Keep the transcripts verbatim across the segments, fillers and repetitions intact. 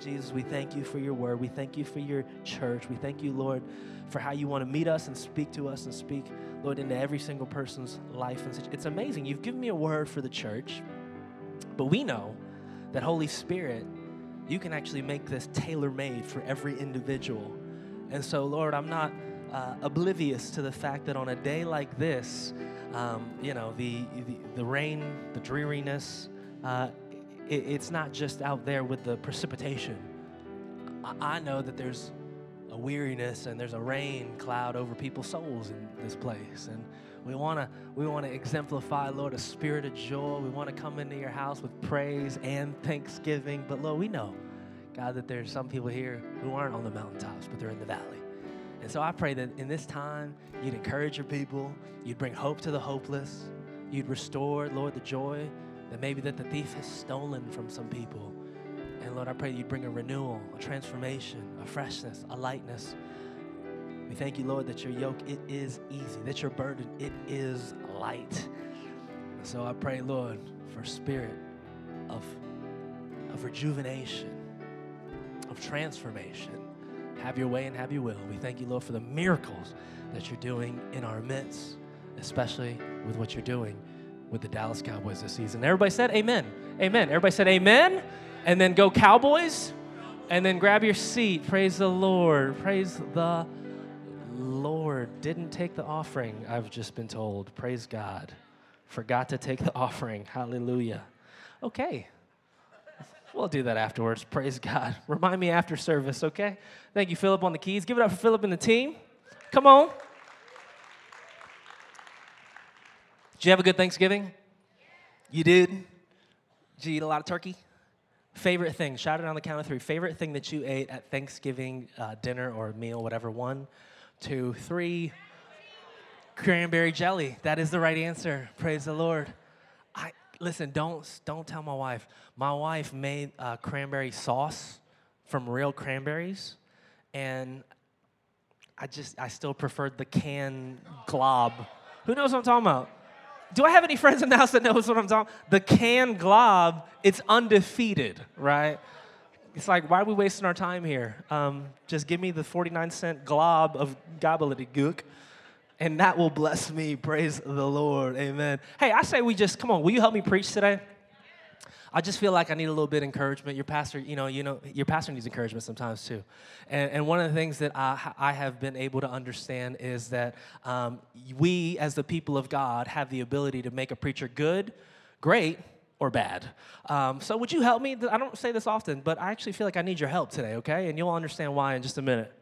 Jesus, we thank you for your word. We thank you for your church. We thank you, Lord, for how you want to meet us and speak to us and speak, Lord, into every single person's life. And it's amazing. You've given me a word for the church, but we know that, Holy Spirit, you can actually make this tailor-made for every individual. And so, Lord, I'm not uh, oblivious to the fact that on a day like this, um, you know, the, the, the rain, the dreariness, uh, it, it's not just out there with the precipitation. I, I know that there's a weariness and there's a rain cloud over people's souls in this place. And we want to we want to exemplify, Lord, a spirit of joy. We want to come into your house with praise and thanksgiving. But, Lord, we know, God, that there's some people here who aren't on the mountaintops, but they're in the valley. And so I pray that in this time, you'd encourage your people. You'd bring hope to the hopeless. You'd restore, Lord, the joy that maybe that the thief has stolen from some people. And, Lord, I pray that you'd bring a renewal, a transformation, a freshness, a lightness. We thank you, Lord, that your yoke, it is easy, that your burden, it is light. And so I pray, Lord, for spirit of, of rejuvenation, of transformation. Have your way and have your will. We thank you, Lord, for the miracles that you're doing in our midst, especially with what you're doing with the Dallas Cowboys this season. Everybody said amen. Amen. Everybody said amen. And then go Cowboys. And then grab your seat. Praise the Lord. Praise the Lord. Didn't take the offering, I've just been told. Praise God. Forgot to take the offering. Hallelujah. Okay. We'll do that afterwards. Praise God. Remind me after service, okay? Thank you, Philip, on the keys. Give it up for Philip and the team. Come on. Did you have a good Thanksgiving? You did? Did you eat a lot of turkey? Favorite thing? Shout it on the count of three. Favorite thing that you ate at Thanksgiving uh, dinner or meal, whatever. One, two, three. Cranberry jelly. That is the right answer. Praise the Lord. I Listen, don't don't tell my wife. My wife made uh, cranberry sauce from real cranberries, and I just I still preferred the canned glob. Who knows what I'm talking about? Do I have any friends in the house that knows what I'm talking about? The canned glob, it's undefeated, right? It's like, why are we wasting our time here? Um, just give me the forty-nine cent glob of gobbledygook. And that will bless me. Praise the Lord. Amen. Hey, I say we just, come on, will you help me preach today? I just feel like I need a little bit of encouragement. Your pastor, you know, you know, your pastor needs encouragement sometimes too. And, and one of the things that I, I have been able to understand is that um, we, as the people of God, have the ability to make a preacher good, great, or bad. Um, so would you help me? I don't say this often, but I actually feel like I need your help today, okay? And you'll understand why in just a minute.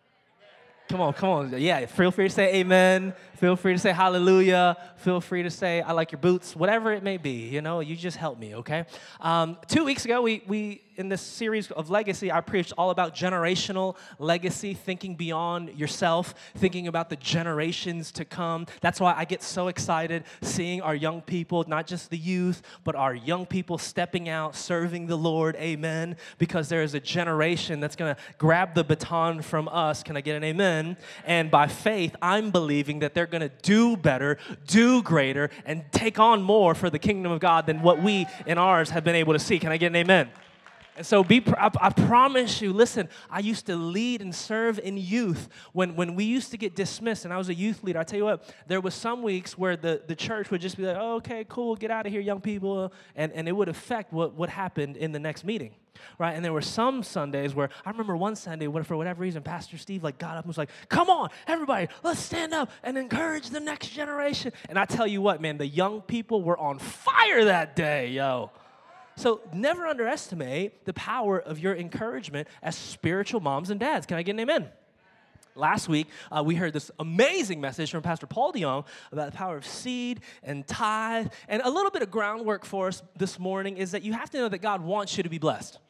Come on, come on. Yeah, feel free to say amen. Feel free to say hallelujah. Feel free to say I like your boots. Whatever it may be, you know, you just help me, okay? Um, two weeks ago, we, we in this series of Legacy, I preached all about generational legacy, thinking beyond yourself, thinking about the generations to come. That's why I get so excited seeing our young people, not just the youth, but our young people stepping out, serving the Lord, amen, because there is a generation that's going to grab the baton from us. Can I get an amen? And by faith, I'm believing that they're going to do better, do greater, and take on more for the kingdom of God than what we in ours have been able to see. Can I get an amen? And so be, I, I promise you, listen, I used to lead and serve in youth when, when we used to get dismissed, and I was a youth leader. I tell you what, there was some weeks where the, the church would just be like, oh, okay, cool, get out of here, young people, and, and it would affect what, what happened in the next meeting. Right, and there were some Sundays where I remember one Sunday when for whatever reason Pastor Steve like got up and was like, "Come on, everybody, let's stand up and encourage the next generation." And I tell you what, man, the young people were on fire that day, yo. So never underestimate the power of your encouragement as spiritual moms and dads. Can I get an amen? Last week, uh, we heard this amazing message from Pastor Paul DeYoung about the power of seed and tithe. And a little bit of groundwork for us this morning is that you have to know that God wants you to be blessed.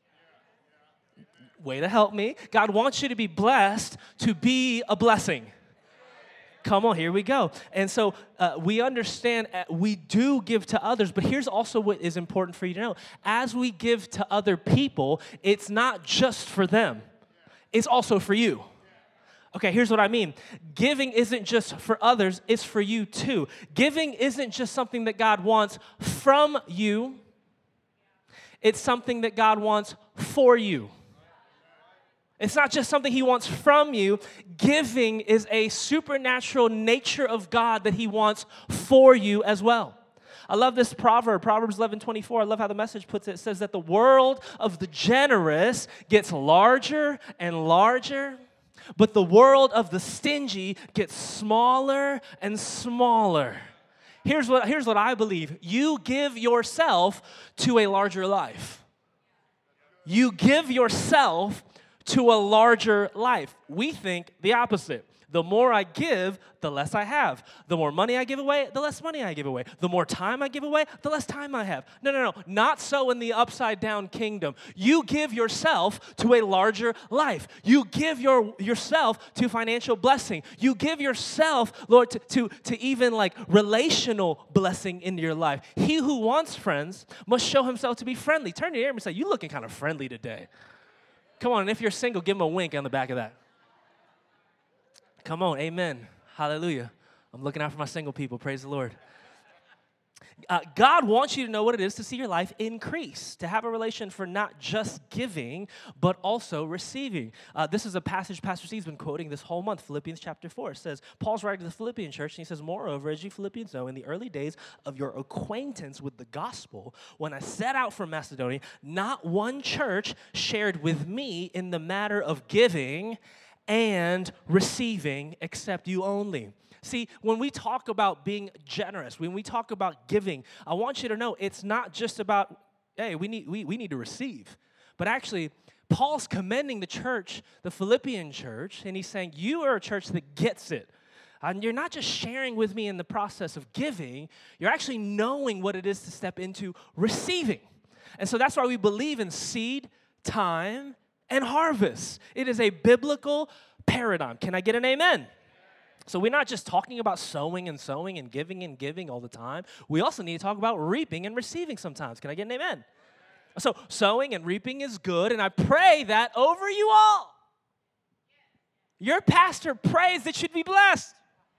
Way to help me. God wants you to be blessed to be a blessing. Come on, here we go. And so uh, we understand uh, we do give to others, but here's also what is important for you to know. As we give to other people, it's not just for them. It's also for you. Okay, here's what I mean. Giving isn't just for others, it's for you too. Giving isn't just something that God wants from you. It's something that God wants for you. It's not just something he wants from you. Giving is a supernatural nature of God that he wants for you as well. I love this proverb, Proverbs eleven twenty-four. I love how the Message puts it. It says that the world of the generous gets larger and larger, but the world of the stingy gets smaller and smaller. Here's what, here's what I believe. You give yourself to a larger life. You give yourself to a larger life. We think the opposite. The more I give, the less I have. The more money I give away, the less money I give away. The more time I give away, the less time I have. No, no, no. Not so in the upside down kingdom. You give yourself to a larger life. You give your yourself to financial blessing. You give yourself, Lord, to, to, to even like relational blessing in your life. He who wants friends must show himself to be friendly. Turn to your ear and say, you looking kind of friendly today. Come on, and if you're single, give him a wink on the back of that. Come on, amen. Hallelujah. I'm looking out for my single people. Praise the Lord. Uh, God wants you to know what it is to see your life increase, to have a relation for not just giving, but also receiving. Uh, this is a passage Pastor Steve's been quoting this whole month, Philippians chapter four. It says, Paul's writing to the Philippian church, and he says, moreover, as you Philippians know, in the early days of your acquaintance with the gospel, when I set out from Macedonia, not one church shared with me in the matter of giving and receiving except you only. See, when we talk about being generous, when we talk about giving, I want you to know it's not just about, hey, we need we, we need to receive. But actually, Paul's commending the church, the Philippian church, and he's saying, you are a church that gets it. And you're not just sharing with me in the process of giving, you're actually knowing what it is to step into receiving. And so that's why we believe in seed, time, and harvest. It is a biblical paradigm. Can I get an amen? So we're not just talking about sowing and sowing and giving and giving all the time. We also need to talk about reaping and receiving sometimes. Can I get an amen? So sowing and reaping is good, and I pray that over you all. Your pastor prays that you'd be blessed.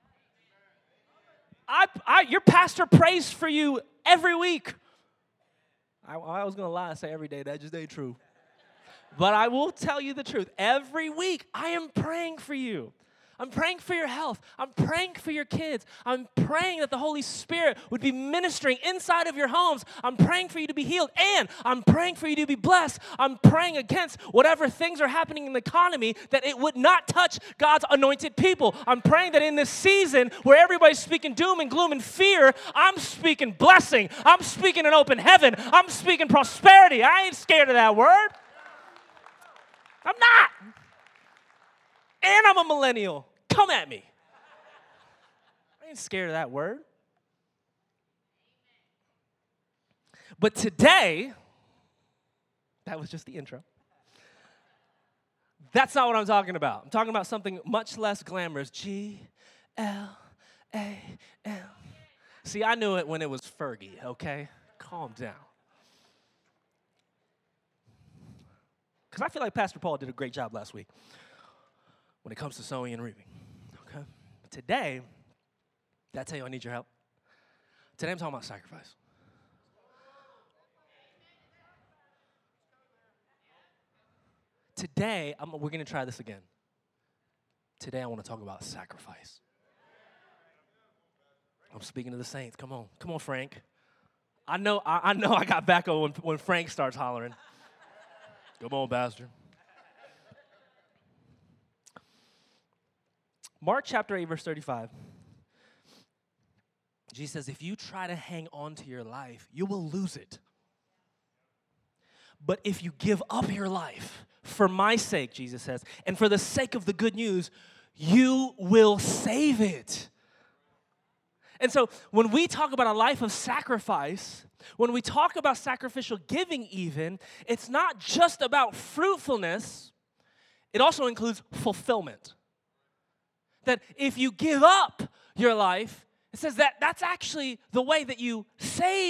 I, I, your pastor prays for you every week. I, I was going to lie and say every day. That just ain't true. But I will tell you the truth. Every week, I am praying for you. I'm praying for your health. I'm praying for your kids. I'm praying that the Holy Spirit would be ministering inside of your homes. I'm praying for you to be healed, and I'm praying for you to be blessed. I'm praying against whatever things are happening in the economy, that it would not touch God's anointed people. I'm praying that in this season where everybody's speaking doom and gloom and fear, I'm speaking blessing. I'm speaking an open heaven. I'm speaking prosperity. I ain't scared of that word. I'm not. And I'm a millennial. Come at me. I ain't scared of that word. But today, that was just the intro. That's not what I'm talking about. I'm talking about something much less glamorous. G L A M. See, I knew it when it was Fergie, okay? Calm down. Because I feel like Pastor Paul did a great job last week when it comes to sowing and reaping, okay? But today, did I tell you I need your help? Today I'm talking about sacrifice. Today, I'm, we're going to try this again. Today I want to talk about sacrifice. I'm speaking to the saints. Come on. Come on, Frank. I know I, I know I got back on when, when Frank starts hollering. Come on, Pastor. Mark chapter eight, verse thirty-five. Jesus says, if you try to hang on to your life, you will lose it. But if you give up your life for my sake, Jesus says, and for the sake of the good news, you will save it. And so when we talk about a life of sacrifice, when we talk about sacrificial giving even, it's not just about fruitfulness, it also includes fulfillment. That if you give up your life, it says that that's actually the way that you save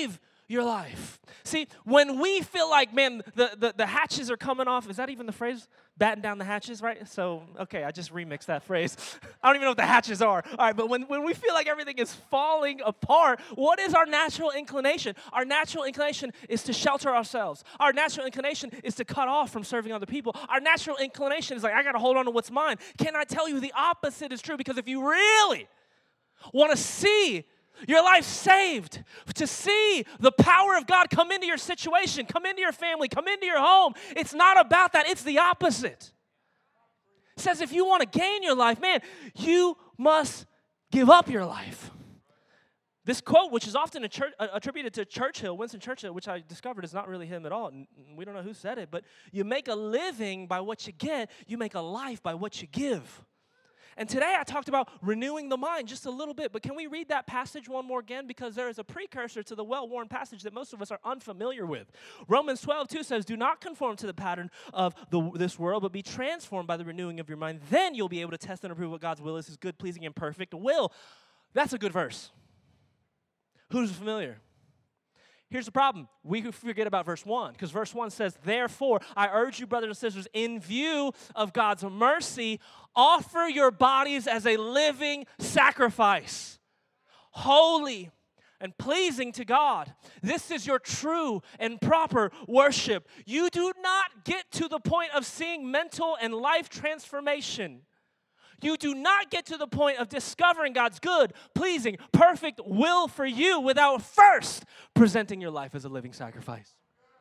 your life. See, when we feel like, man, the, the, the hatches are coming off, is that even the phrase? Batten down the hatches, right? So, okay, I just remixed that phrase. I don't even know what the hatches are. All right, but when, when we feel like everything is falling apart, what is our natural inclination? Our natural inclination is to shelter ourselves. Our natural inclination is to cut off from serving other people. Our natural inclination is like, I got to hold on to what's mine. Can I tell you the opposite is true? Because if you really want to see your life saved, to see the power of God come into your situation, come into your family, come into your home, it's not about that. It's the opposite. It says if you want to gain your life, man, you must give up your life. This quote, which is often a church, uh, attributed to Churchill, Winston Churchill, which I discovered is not really him at all. We don't know who said it, but you make a living by what you get. You make a life by what you give. And today I talked about renewing the mind just a little bit, but can we read that passage one more again? Because there is a precursor to the well-worn passage that most of us are unfamiliar with. Romans twelve two says, do not conform to the pattern of the, this world, but be transformed by the renewing of your mind. Then you'll be able to test and approve what God's will is, his good, pleasing, and perfect will. That's a good verse. Who's familiar? Here's the problem. We forget about verse one, because verse one says, therefore, I urge you, brothers and sisters, in view of God's mercy, offer your bodies as a living sacrifice, holy and pleasing to God. This is your true and proper worship. You do not get to the point of seeing mental and life transformation. You do not get to the point of discovering God's good, pleasing, perfect will for you without first presenting your life as a living sacrifice.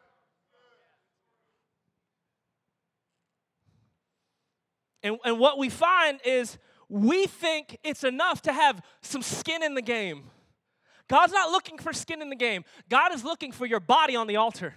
And, and what we find is we think it's enough to have some skin in the game. God's not looking for skin in the game. God is looking for your body on the altar.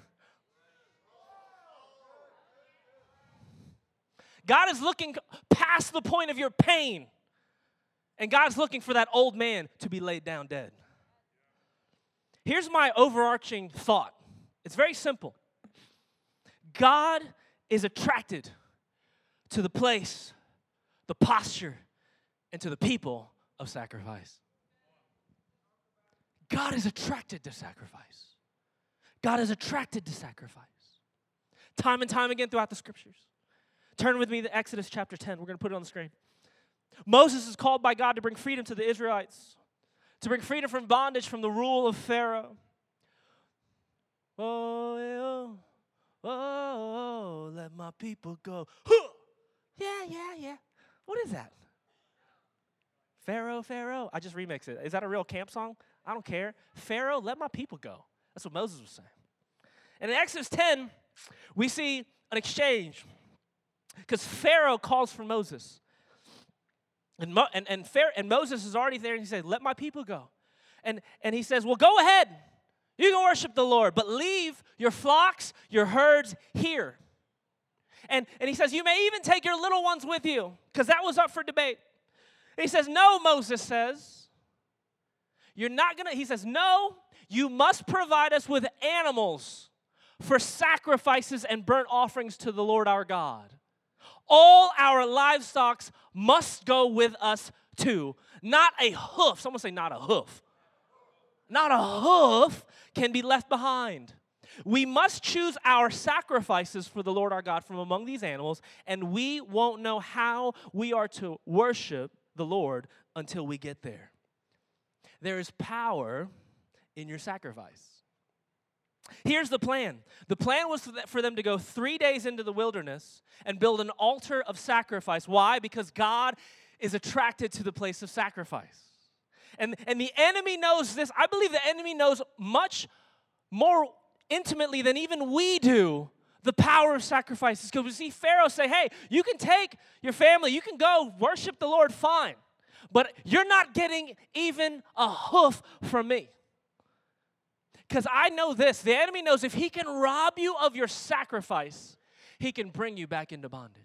God is looking past the point of your pain. And God's looking for that old man to be laid down dead. Here's my overarching thought. It's very simple. God is attracted to the place, the posture, and to the people of sacrifice. God is attracted to sacrifice. God is attracted to sacrifice. Time and time again throughout the scriptures. Turn with me to Exodus chapter ten. We're going to put it on the screen. Moses is called by God to bring freedom to the Israelites, to bring freedom from bondage from the rule of Pharaoh. Oh, oh, oh, oh, let my people go. Huh. Yeah, yeah, yeah. What is that? Pharaoh, Pharaoh. I just remixed it. Is that a real camp song? I don't care. Pharaoh, let my people go. That's what Moses was saying. And in Exodus ten, we see an exchange. Because Pharaoh calls for Moses. And, Mo, and, and, Pharaoh, and Moses is already there, and he says, let my people go. And, and he says, well, go ahead. You can worship the Lord, but leave your flocks, your herds here. And, and he says, you may even take your little ones with you, because that was up for debate. And he says, no, Moses says, you're not going to, he says, no, you must provide us with animals for sacrifices and burnt offerings to the Lord our God. All our livestock must go with us too. Not a hoof. Someone say not a hoof. Not a hoof can be left behind. We must choose our sacrifices for the Lord our God from among these animals, and we won't know how we are to worship the Lord until we get there. There is power in your sacrifice. Here's the plan. The plan was for them to go three days into the wilderness and build an altar of sacrifice. Why? Because God is attracted to the place of sacrifice. And, and the enemy knows this. I believe the enemy knows much more intimately than even we do the power of sacrifices. Because we see Pharaoh say, hey, you can take your family, you can go worship the Lord, fine. But you're not getting even a hoof from me. Because I know this, the enemy knows if he can rob you of your sacrifice, he can bring you back into bondage.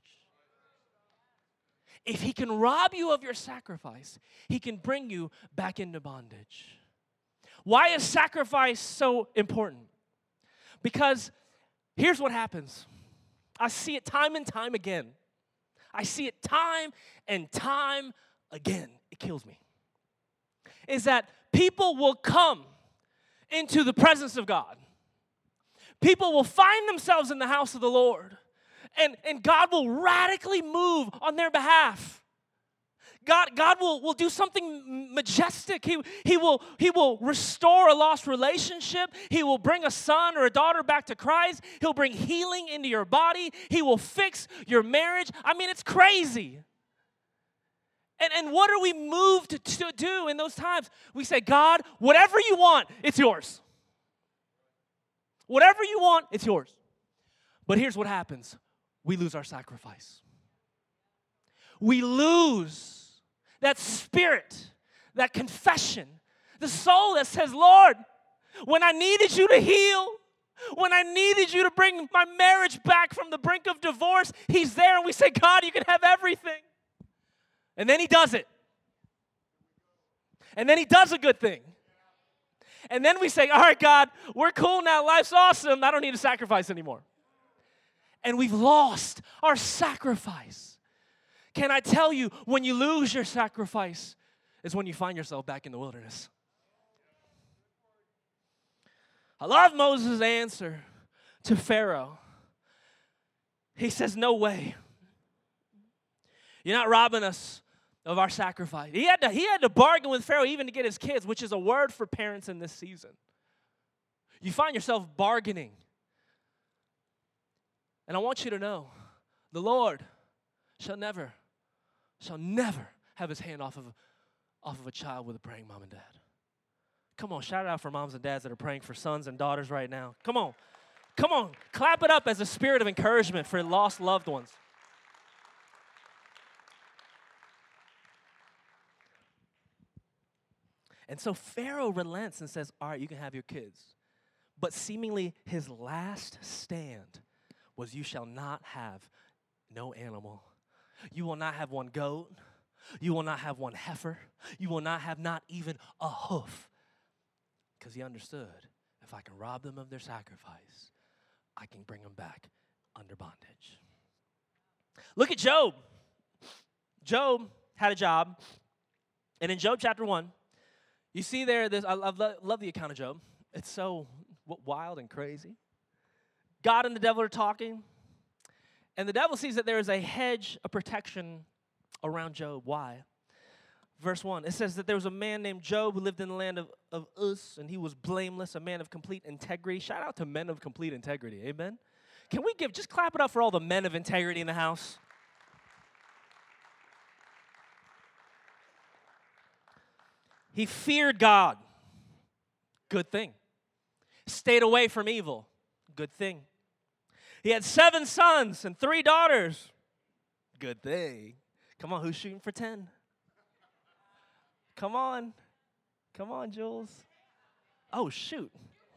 If he can rob you of your sacrifice, he can bring you back into bondage. Why is sacrifice so important? Because here's what happens. I see it time and time again. I see it time and time again. It kills me. Is that people will come into the presence of God. People will find themselves in the house of the Lord, and, and God will radically move on their behalf. God, God will, will do something majestic. He, he, will, he will restore a lost relationship. He will bring a son or a daughter back to Christ. He'll bring healing into your body. He will fix your marriage. I mean, it's crazy. And, and what are we moved to, to do in those times? We say, God, whatever you want, it's yours. Whatever you want, it's yours. But here's what happens. We lose our sacrifice. We lose that spirit, that confession, the soul that says, Lord, when I needed you to heal, when I needed you to bring my marriage back from the brink of divorce, he's there, and we say, God, you can have everything. And then he does it. And then he does a good thing. And then we say, all right, God, we're cool now. Life's awesome. I don't need to sacrifice anymore. And we've lost our sacrifice. Can I tell you, when you lose your sacrifice is when you find yourself back in the wilderness. I love Moses' answer to Pharaoh. He says, no way. You're not robbing us of our sacrifice. He had to, he had to bargain with Pharaoh even to get his kids, which is a word for parents in this season. You find yourself bargaining. And I want you to know, the Lord shall never, shall never have his hand off of, off of a child with a praying mom and dad. Come on, shout it out for moms and dads that are praying for sons and daughters right now. Come on. Come on. Clap it up as a spirit of encouragement for lost loved ones. And so Pharaoh relents and says, all right, you can have your kids. But seemingly his last stand was, you shall not have no animal. You will not have one goat. You will not have one heifer. You will not have not even a hoof. Because he understood, if I can rob them of their sacrifice, I can bring them back under bondage. Look at Job. Job had a job. And in Job chapter one, you see there, this, I love, love the account of Job. It's so wild and crazy. God and the devil are talking. And the devil sees that there is a hedge of protection around Job. Why? Verse one, it says that there was a man named Job who lived in the land of, of Uz, and he was blameless, a man of complete integrity. Shout out to men of complete integrity. Amen? Can we give, just clap it up for all the men of integrity in the house? He feared God. Good thing. Stayed away from evil. Good thing. He had seven sons and three daughters. Good thing. Come on, who's shooting for ten? Come on. Come on, Jules. Oh, shoot.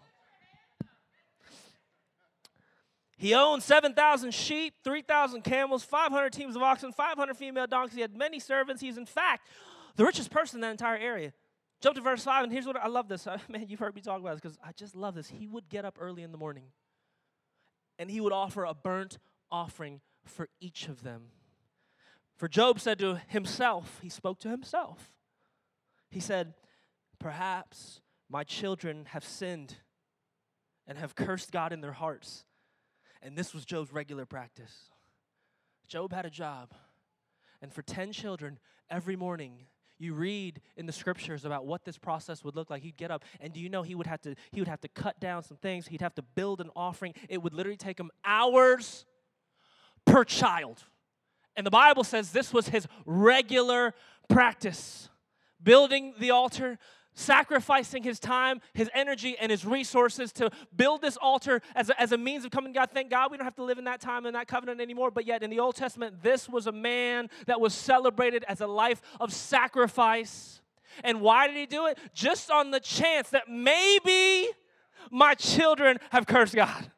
He owned seven thousand sheep, three thousand camels, five hundred teams of oxen, five hundred female donkeys. He had many servants. He's, in fact, the richest person in that entire area. Jump to verse five, and here's what I love this. Man, you've heard me talk about this because I just love this. He would get up early in the morning, and he would offer a burnt offering for each of them. For Job said to himself, he spoke to himself. He said, perhaps my children have sinned and have cursed God in their hearts. And this was Job's regular practice. Job had a job, and for ten children, every morning, you read in the scriptures about what this process would look like. He'd get up, and do you know he would have to he would have to cut down some things. He'd have to build an offering. It would literally take him hours per child. And the Bible says this was his regular practice. Building the altar, sacrificing his time, his energy, and his resources to build this altar as a, as a means of coming to God. Thank God we don't have to live in that time and that covenant anymore. But yet in the Old Testament, this was a man that was celebrated as a life of sacrifice. And why did he do it? Just on the chance that maybe my children have cursed God.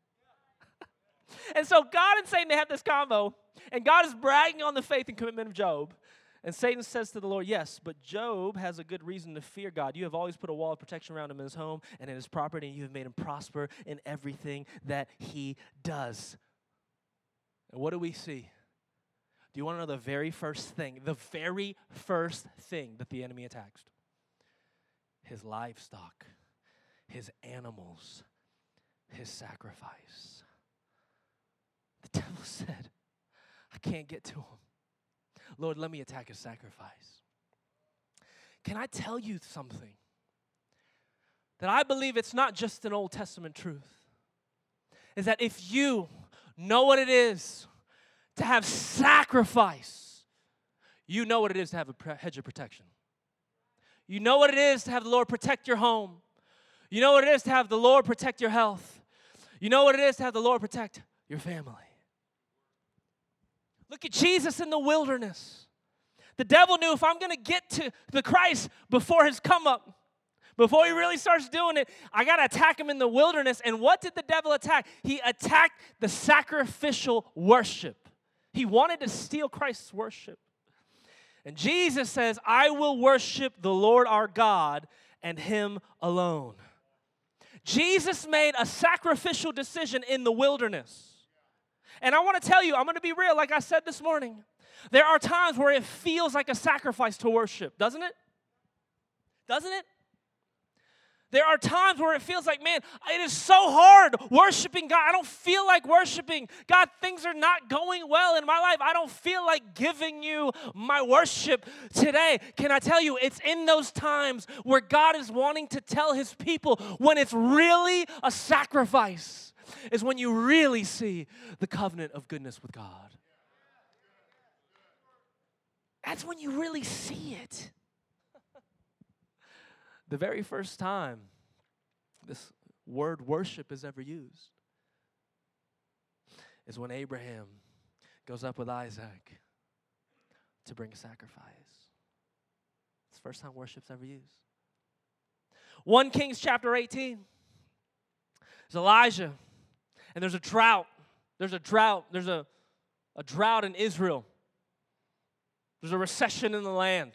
And so God and Satan, they have this combo. And God is bragging on the faith and commitment of Job. And Satan says to the Lord, yes, but Job has a good reason to fear God. You have always put a wall of protection around him in his home and in his property, and you have made him prosper in everything that he does. And what do we see? Do you want to know the very first thing, the very first thing that the enemy attacks? His livestock, his animals, his sacrifice. The devil said, I can't get to him. Lord, let me attack his sacrifice. Can I tell you something? That I believe it's not just an Old Testament truth. Is that if you know what it is to have sacrifice, you know what it is to have a hedge of protection. You know what it is to have the Lord protect your home. You know what it is to have the Lord protect your health. You know what it is to have the Lord protect your family. Look at Jesus in the wilderness. The devil knew if I'm going to get to the Christ before his come up, before he really starts doing it, I got to attack him in the wilderness. And what did the devil attack? He attacked the sacrificial worship. He wanted to steal Christ's worship. And Jesus says, I will worship the Lord our God and him alone. Jesus made a sacrificial decision in the wilderness. And I want to tell you, I'm going to be real, like I said this morning. There are times where it feels like a sacrifice to worship, doesn't it? Doesn't it? There are times where it feels like, man, it is so hard worshiping God. I don't feel like worshiping. God, things are not going well in my life. I don't feel like giving you my worship today. Can I tell you, it's in those times where God is wanting to tell his people when it's really a sacrifice, is when you really see the covenant of goodness with God. That's when you really see it. The very first time this word worship is ever used is when Abraham goes up with Isaac to bring a sacrifice. It's the first time worship's ever used. First Kings chapter eighteen. There's Elijah, and there's a drought. There's a drought. There's a, a drought in Israel. There's a recession in the land.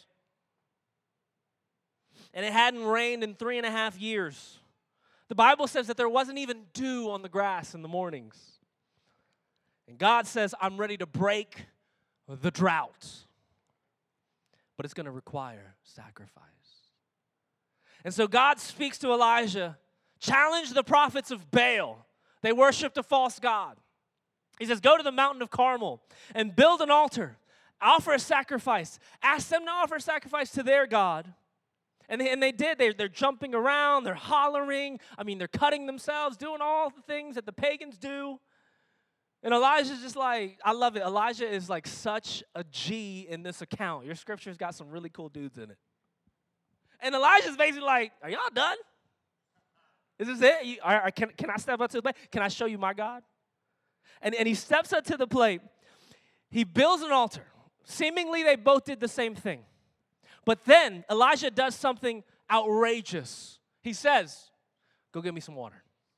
And it hadn't rained in three and a half years. The Bible says that there wasn't even dew on the grass in the mornings. And God says, I'm ready to break the drought. But it's going to require sacrifice. And so God speaks to Elijah, challenge the prophets of Baal. They worshiped a false god. He says, go to the mountain of Carmel and build an altar. Offer a sacrifice. Ask them to offer a sacrifice to their God. And they, and they did. They're, they're jumping around. They're hollering. I mean, they're cutting themselves, doing all the things that the pagans do. And Elijah's just like, I love it. Elijah is like such a G in this account. Your scripture's got some really cool dudes in it. And Elijah's basically like, are y'all done? Is this it? You, are, are, can, can I step up to the plate? Can I show you my God? And, and he steps up to the plate. He builds an altar. Seemingly, they both did the same thing. But then Elijah does something outrageous. He says, go get me some water.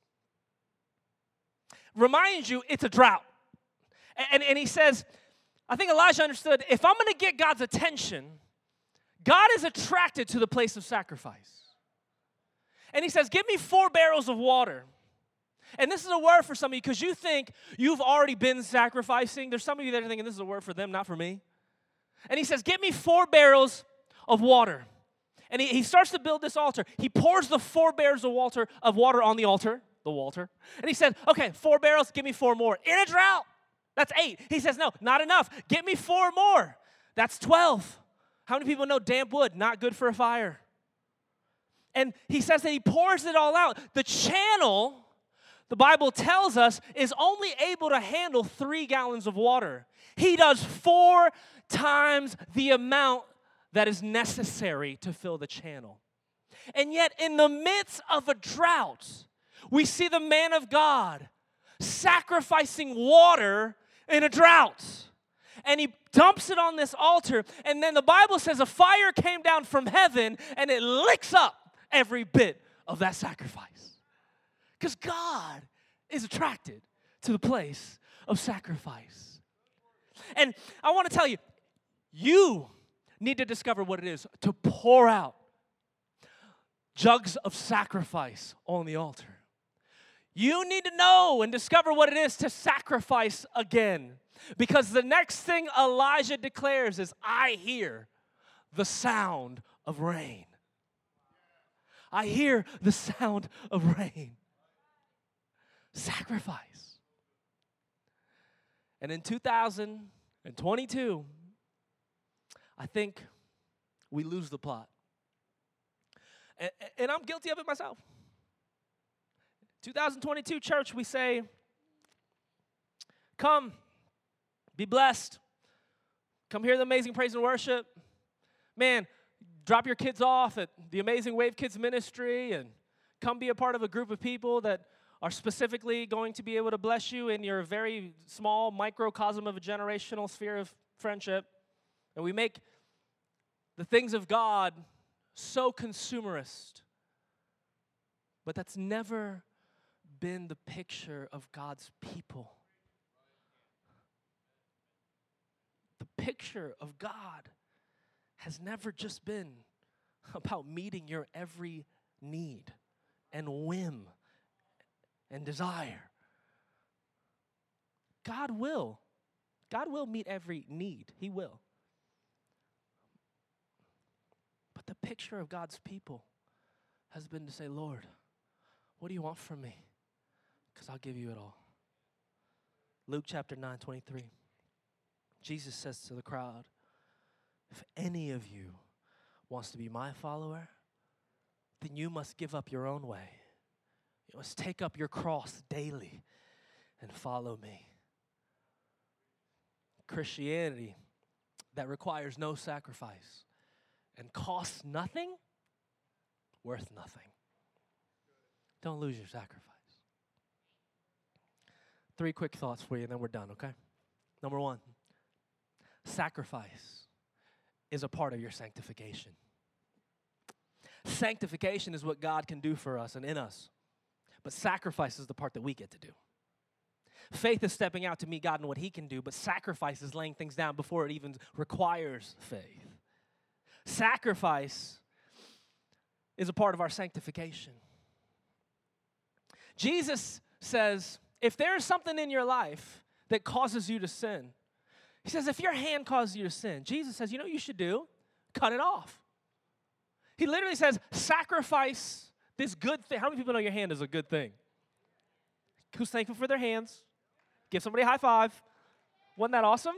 Reminds you, it's a drought. And, and, and he says, I think Elijah understood, if I'm going to get God's attention, God is attracted to the place of sacrifice. And he says, give me four barrels of water. And this is a word for some of you because you think you've already been sacrificing. There's some of you that are thinking this is a word for them, not for me. And he says, get me four barrels of water. And he, he starts to build this altar. He pours the four barrels of water, of water on the altar, the altar. And he said, okay, four barrels, give me four more. In a drought, that's eight. He says, no, not enough. Get me four more. That's twelve. How many people know damp wood, not good for a fire? And he says that he pours it all out. The channel, the Bible tells us, is only able to handle three gallons of water. He does four times the amount that is necessary to fill the channel. And yet, in the midst of a drought, we see the man of God sacrificing water in a drought. And he dumps it on this altar. And then the Bible says a fire came down from heaven and it licks up every bit of that sacrifice. Because God is attracted to the place of sacrifice. And I want to tell you, you need to discover what it is to pour out jugs of sacrifice on the altar. You need to know and discover what it is to sacrifice again. Because the next thing Elijah declares is, I hear the sound of rain. I hear the sound of rain. Sacrifice. And in two thousand twenty-two, I think we lose the plot. And, and I'm guilty of it myself. two thousand twenty-two, church, we say, come, be blessed. Come hear the amazing praise and worship. Man, drop your kids off at the Amazing Wave Kids Ministry and come be a part of a group of people that are specifically going to be able to bless you in your very small microcosm of a generational sphere of friendship. And we make the things of God so consumerist. But that's never been the picture of God's people. The picture of God has never just been about meeting your every need and whim and desire. God will. God will meet every need. He will. But the picture of God's people has been to say, Lord, what do you want from me? Because I'll give you it all. Luke chapter nine, twenty-three. Jesus says to the crowd, if any of you wants to be my follower, then you must give up your own way. You must take up your cross daily and follow me. Christianity that requires no sacrifice and costs nothing, worth nothing. Don't lose your sacrifice. Three quick thoughts for you, and then we're done, okay? Number one, sacrifice is a part of your sanctification. Sanctification is what God can do for us and in us, but sacrifice is the part that we get to do. Faith is stepping out to meet God and what He can do, but sacrifice is laying things down before it even requires faith. Sacrifice is a part of our sanctification. Jesus says, if there is something in your life that causes you to sin, He says, if your hand causes you to sin, Jesus says, you know what you should do? Cut it off. He literally says, sacrifice this good thing. How many people know your hand is a good thing? Who's thankful for their hands? Give somebody a high five. Wasn't that awesome?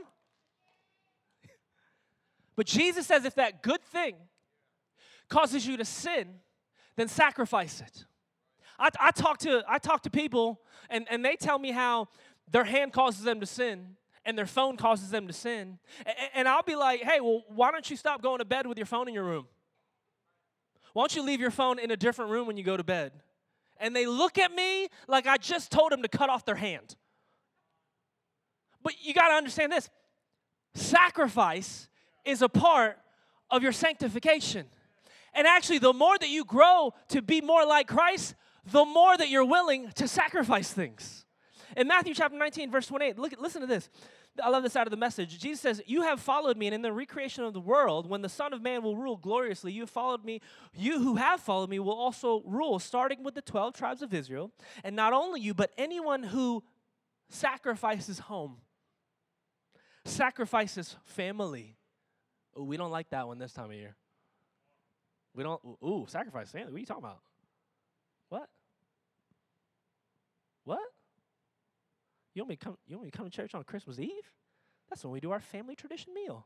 But Jesus says if that good thing causes you to sin, then sacrifice it. I, I, talk, to, I talk to people, and, and they tell me how their hand causes them to sin, and their phone causes them to sin. And, and I'll be like, hey, well, why don't you stop going to bed with your phone in your room? Why don't you leave your phone in a different room when you go to bed? And they look at me like I just told them to cut off their hand. But you got to understand this. Sacrifice is a part of your sanctification. And actually, the more that you grow to be more like Christ, the more that you're willing to sacrifice things. In Matthew chapter nineteen, verse twenty-eight, look, listen to this. I love this out of the Message. Jesus says, you have followed me, and in the recreation of the world, when the Son of Man will rule gloriously, you have followed me. You who have followed me will also rule, starting with the twelve tribes of Israel. And not only you, but anyone who sacrifices home, sacrifices family. Ooh, we don't like that one this time of year. We don't, ooh, sacrifice family. What are you talking about? What? What? You want me to come, you want me to come to church on Christmas Eve? That's when we do our family tradition meal.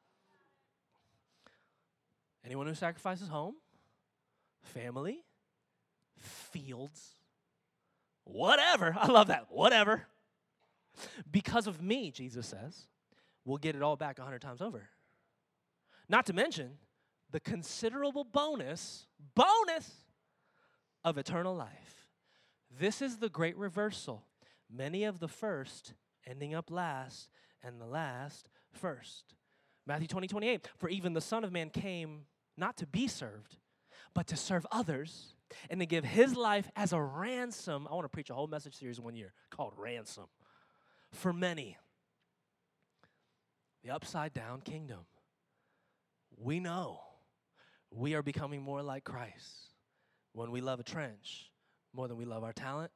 Anyone who sacrifices home, family, fields, whatever. I love that. Whatever. Because of me, Jesus says, we'll get it all back a hundred times over. Not to mention the considerable bonus, bonus of eternal life. This is the great reversal. Many of the first ending up last, and the last first. Matthew twenty, twenty-eight. For even the Son of Man came not to be served, but to serve others, and to give His life as a ransom. I want to preach a whole message series one year called Ransom. For many. The upside down kingdom. We know we are becoming more like Christ when we love a trench more than we love our talent,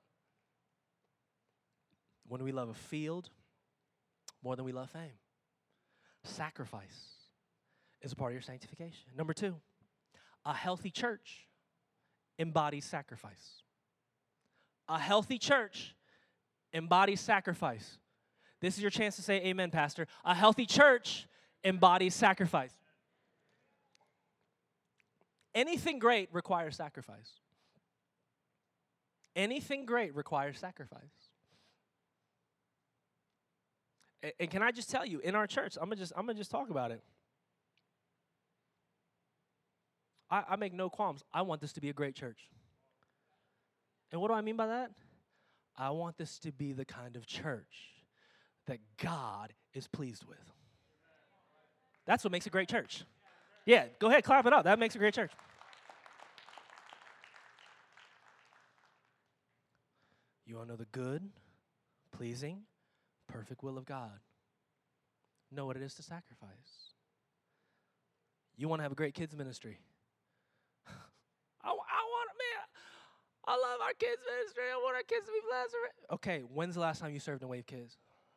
when we love a field more than we love fame. Sacrifice is a part of your sanctification. Number two, a healthy church embodies sacrifice. A healthy church embodies sacrifice. This is your chance to say amen, Pastor. A healthy church embodies sacrifice. Anything great requires sacrifice. Anything great requires sacrifice. And, and can I just tell you, in our church, I'm gonna just I'm gonna just talk about it. I, I make no qualms. I want this to be a great church. And what do I mean by that? I want this to be the kind of church that God is pleased with. That's what makes a great church. Yeah, go ahead, clap it up. That makes a great church. You want to know the good, pleasing, perfect will of God. Know what it is to sacrifice. You want to have a great kids ministry. I, I want, man, I love our kids ministry. I want our kids to be blessed. Okay, when's the last time you served in Wave Kids?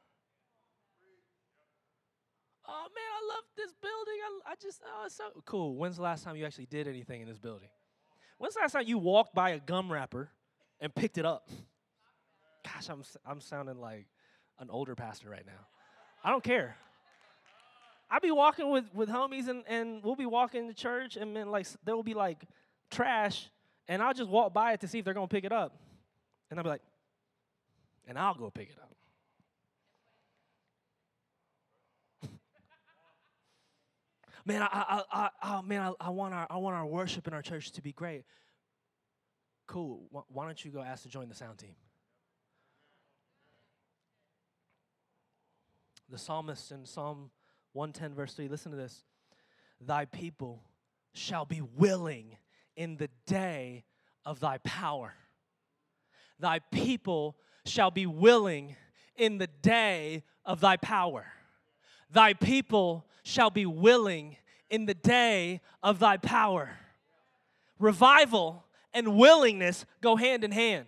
Oh, man, I love this building. I, I just, oh, it's so cool. When's the last time you actually did anything in this building? When's the last time you walked by a gum wrapper and picked it up? Gosh, I'm I'm sounding like an older pastor right now. I don't care. I be walking with, with homies, and, and we'll be walking to church, and then like there will be like trash, and I'll just walk by it to see if they're going to pick it up. And I'll be like, and I'll go pick it up. Man, I, I, I, I, man, I, I want our, I want our worship in our church to be great. Cool. Why don't you go ask to join the sound team? The psalmist in Psalm one ten, verse three, listen to this. Thy people shall be willing in the day of thy power. Thy people shall be willing in the day of thy power. Thy people shall be willing in the day of thy power. Revival and willingness go hand in hand.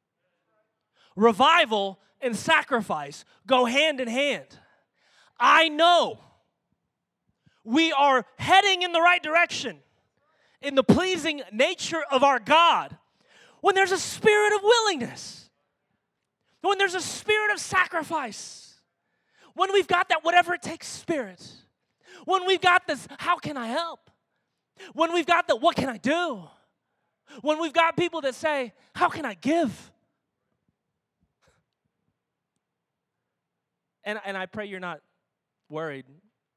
Revival and sacrifice go hand in hand. I know we are heading in the right direction in the pleasing nature of our God when there's a spirit of willingness, when there's a spirit of sacrifice, when we've got that whatever it takes spirit, when we've got this how can I help, when we've got the what can I do, when we've got people that say how can I give. And, and I pray you're not worried.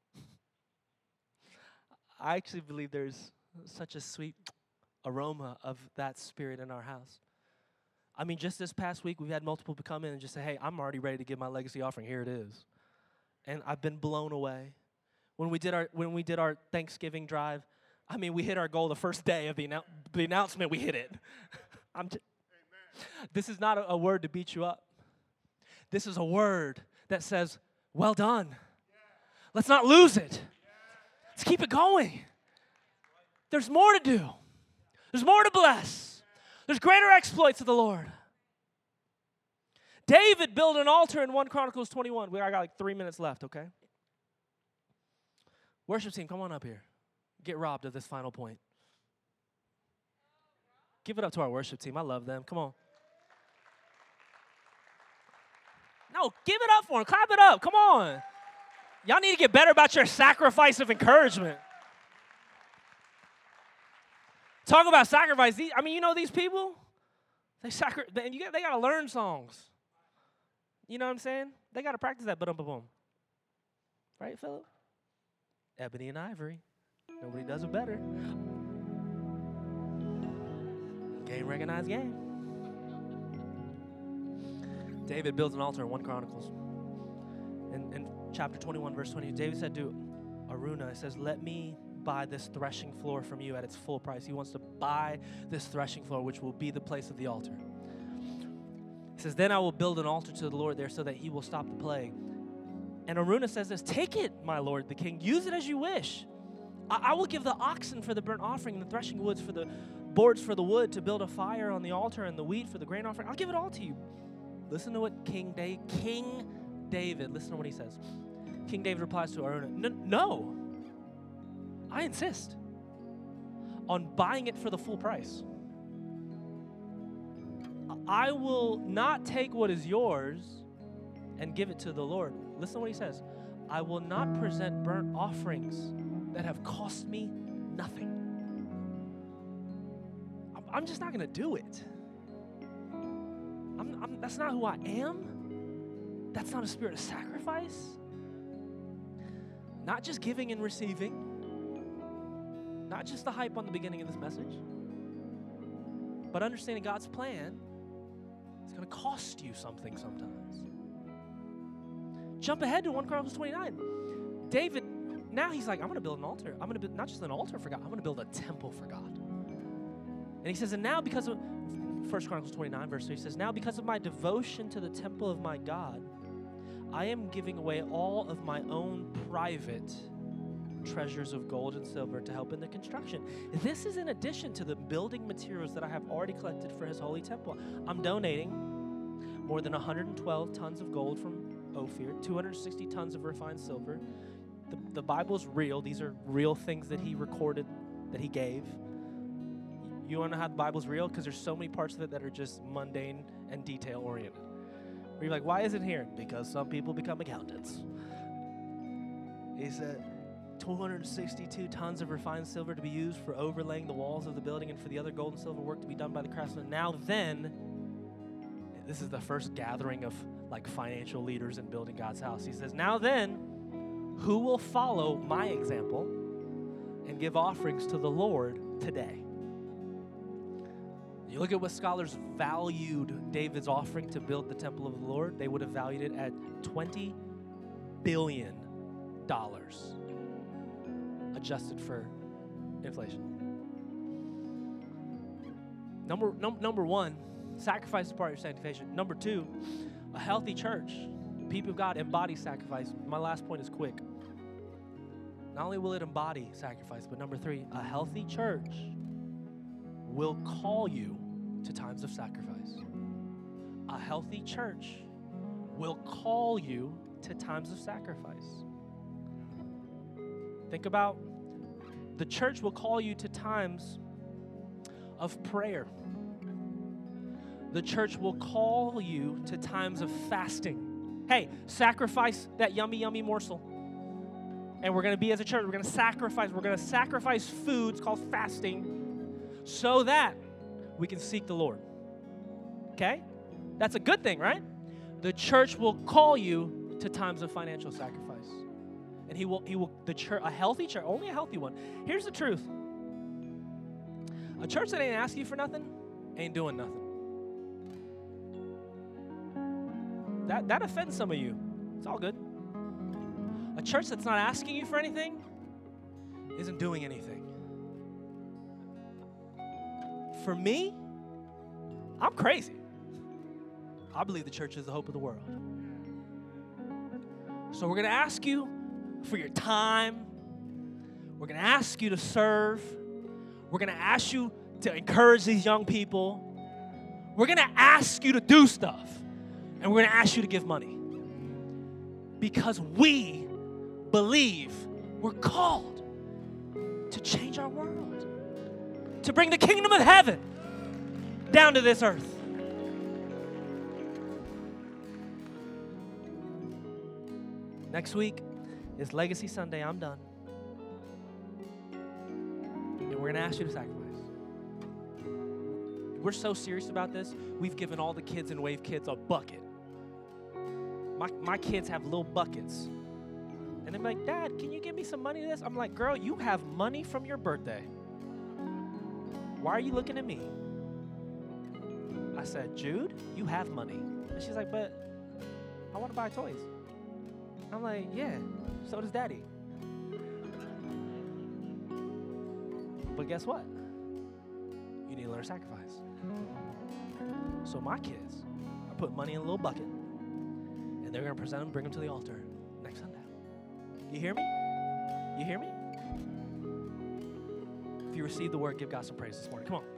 I actually believe there's such a sweet aroma of that spirit in our house. I mean, just this past week, we've had multiple people come in and just say, hey, I'm already ready to give my legacy offering. Here it is. And I've been blown away. When we did our when we did our Thanksgiving drive, I mean, we hit our goal the first day of the, annou- the announcement. We hit it. I'm just, this is not a, a word to beat you up. This is a word that says, well done. Let's not lose it. Let's keep it going. There's more to do. There's more to bless. There's greater exploits of the Lord. David built an altar in First Chronicles twenty-one. We I got like three minutes left, okay? Worship team, come on up here. Get robbed of this final point. Give it up to our worship team. I love them. Come on. No, give it up for them. Clap it up. Come on. Y'all need to get better about your sacrifice of encouragement. Talk about sacrifice. I mean, you know these people? They sacri- they, you got, they got to learn songs. You know what I'm saying? They got to practice that. Ba-dum-ba-boom. Right, Philip? Ebony and Ivory. Nobody does it better. Game recognized game. David builds an altar in First Chronicles. In, in chapter twenty-one, verse twenty, David said to Araunah, it says, let me buy this threshing floor from you at its full price. He wants to buy this threshing floor, which will be the place of the altar. He says, then I will build an altar to the Lord there so that he will stop the plague. And Araunah says this, take it, my lord, the king. Use it as you wish. I, I will give the oxen for the burnt offering and the threshing woods for the boards for the wood to build a fire on the altar and the wheat for the grain offering. I'll give it all to you. Listen to what King, da- King David, listen to what he says. King David replies to Araunah, no, I insist on buying it for the full price. I will not take what is yours and give it to the Lord. Listen to what he says. I will not present burnt offerings that have cost me nothing. I'm just not going to do it. I'm, I'm, that's not who I am. That's not a spirit of sacrifice. Not just giving and receiving. Not just the hype on the beginning of this message. But understanding God's plan is going to cost you something sometimes. Jump ahead to First Chronicles twenty-nine. David, now he's like, I'm going to build an altar. I'm going to build not just an altar for God, I'm going to build a temple for God. And he says, and now because of, First Chronicles twenty-nine, verse three, he says, now because of my devotion to the temple of my God, I am giving away all of my own private treasures of gold and silver to help in the construction. This is in addition to the building materials that I have already collected for his holy temple. I'm donating more than one hundred twelve tons of gold from Ophir, two hundred sixty tons of refined silver. The, the Bible's real. These are real things that he recorded, that he gave. You want to know how the Bible's real? Because there's so many parts of it that are just mundane and detail-oriented. Where you're like, why is it here? Because some people become accountants. He said, two hundred sixty-two tons of refined silver to be used for overlaying the walls of the building and for the other gold and silver work to be done by the craftsmen. Now then, this is the first gathering of like financial leaders in building God's house. He says, now then, who will follow my example and give offerings to the Lord today? You look at what scholars valued David's offering to build the temple of the Lord. They would have valued it at twenty billion dollars, adjusted for inflation. Number, num- number one, sacrifice is part of your sanctification. Number two, a healthy church, people of God, embody sacrifice. My last point is quick. Not only will it embody sacrifice, but number three, a healthy church will call you to times of sacrifice. A healthy church will call you to times of sacrifice. Think about the church will call you to times of prayer. The church will call you to times of fasting. Hey, sacrifice that yummy, yummy morsel. And we're going to be as a church, we're going to sacrifice. We're going to sacrifice food. It's called fasting, so that we can seek the Lord. Okay? That's a good thing, right? The church will call you to times of financial sacrifice. And he will, he will, the church, a healthy church, only a healthy one. Here's the truth. A church that ain't asking you for nothing ain't doing nothing. That, that offends some of you. It's all good. A church that's not asking you for anything isn't doing anything. For me, I'm crazy. I believe the church is the hope of the world. So we're going to ask you for your time. We're going to ask you to serve. We're going to ask you to encourage these young people. We're going to ask you to do stuff. And we're going to ask you to give money. Because we believe we're called to change our world, to bring the kingdom of heaven down to this earth. Next week is Legacy Sunday. I'm done. And we're going to ask you to sacrifice. We're so serious about this, we've given all the kids in Wave Kids a bucket. My, my kids have little buckets. And they're like, Dad, can you give me some money to this? I'm like, girl, you have money from your birthday. Why are you looking at me? I said, Jude, you have money. And she's like, but I want to buy toys. I'm like, yeah, so does Daddy. But guess what? You need to learn to sacrifice. So my kids are putting money in a little bucket, and they're going to present them, bring them to the altar next Sunday. You hear me? You hear me? If you receive the word, give God some praise this morning. Come on.